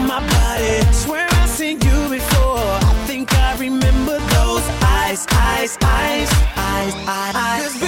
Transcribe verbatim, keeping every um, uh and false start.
my body. Swear I've seen you before. I think I remember those eyes, eyes, eyes, eyes, eyes, eyes.